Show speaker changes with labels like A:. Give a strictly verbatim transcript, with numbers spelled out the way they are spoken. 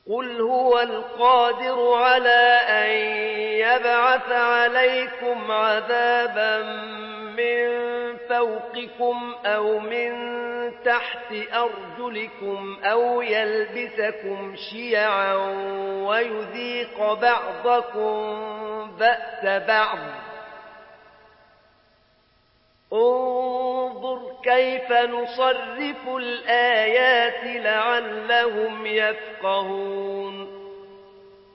A: قل هو القادر على أن يبعث عليكم عذابا من فوقكم أو من تحت أرجلكم أو يلبسكم شيعا ويذيق بعضكم بأس بعض انظر كيف نصرف الآيات لعلهم يفقهون